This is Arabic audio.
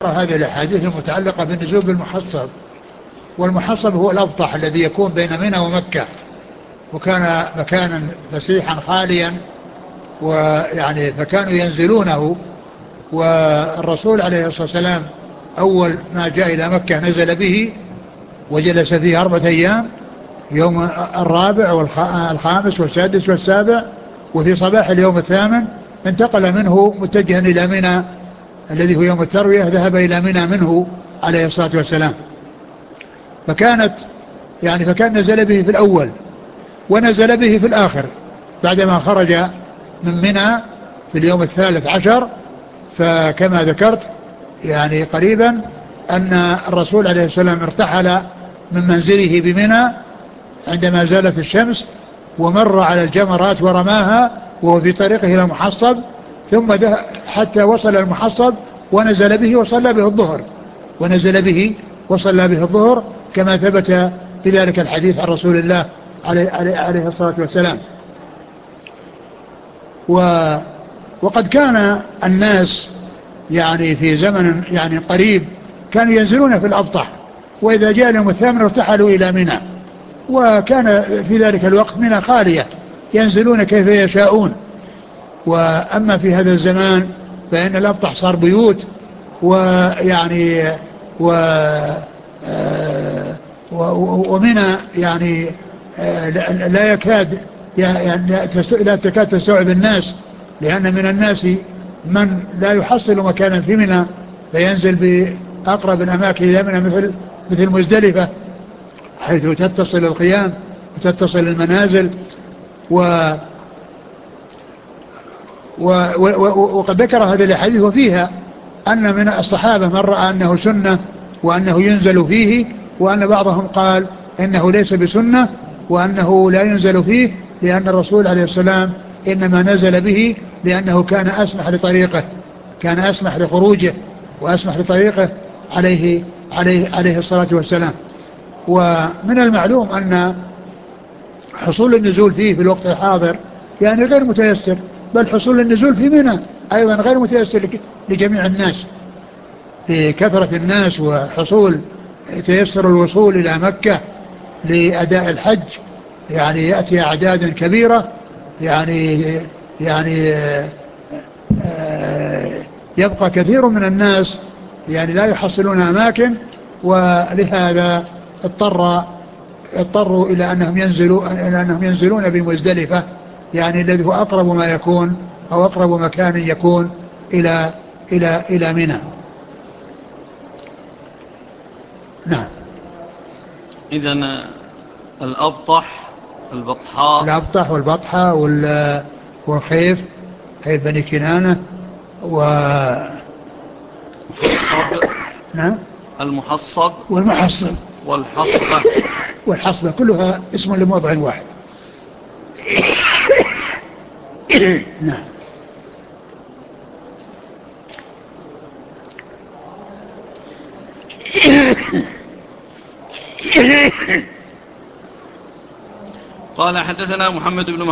هذه الأحاديث المتعلقة بالنزول بالمحصب. والمحصب هو الأبطح الذي يكون بين منى ومكة، وكان مكانا فسيحا خاليا، ويعني فكانوا ينزلونه. والرسول عليه الصلاة والسلام أول ما جاء إلى مكة نزل به وجلس فيه 4 أيام، يوم الرابع والخامس والسادس والسابع، وفي صباح اليوم الثامن انتقل منه متجها إلى منى الذي هو يوم التروية، ذهب إلى منى منه عليه الصلاة والسلام. فكان نزل به في الأول ونزل به في الآخر بعدما خرج من منى في اليوم 13. فكما ذكرت يعني قريبا أن الرسول عليه السلام ارتحل من منزله بمنى عندما زالت الشمس، ومر على الجمرات ورماها وهو في طريقه إلى المحصب، ثم حتى وصل المحصب ونزل به وصلى به الظهر، كما ثبت بذلك الحديث عن رسول الله عليه الصلاة والسلام. وقد كان الناس يعني في زمن يعني قريب كانوا ينزلون في الأبطح، وإذا جاء اليوم الثامن ارتحلوا إلى منى، وكان في ذلك الوقت منى خالية ينزلون كيف يشاءون. وأما في هذا الزمان فإن الأبطح صار بيوت، ويعني ومنى يعني لا يكاد لا تكاد تستوعب الناس، لأن من الناس من لا يحصل مكانا في منى فينزل بأقرب الأماكن إلى منى مثل مزدلفة، حيث تتصل القيام وتتصل المنازل. وقد ذكر هذه الحديث وفيها أن من الصحابة من رأى أنه سنة وأنه ينزل فيه، وأن بعضهم قال إنه ليس بسنة وأنه لا ينزل فيه، لأن الرسول عليه السلام إنما نزل به لأنه كان أسمح لخروجه وأسمح لطريقه عليه الصلاة والسلام. ومن المعلوم أن حصول النزول فيه في الوقت الحاضر يعني غير متيسر، بل حصول النزول في منى أيضا غير متيسر لجميع الناس، لكثرة الناس وحصول تيسر الوصول إلى مكة لأداء الحج. يعني يأتي أعداد كبيرة، يعني يبقى كثير من الناس يعني لا يحصلون أماكن، ولهذا اضطروا إلى أنهم ينزلون بمزدلفة، يعني الذي هو أقرب ما يكون أو أقرب مكان يكون إلى منى. نعم. إذن البطحاء الأبطح والبطحة والخيف، خيف بني كنانة نعم. المحصب والمحصب والحصبة كلها اسم لموضع واحد. نعم. قال حدثنا محمد بن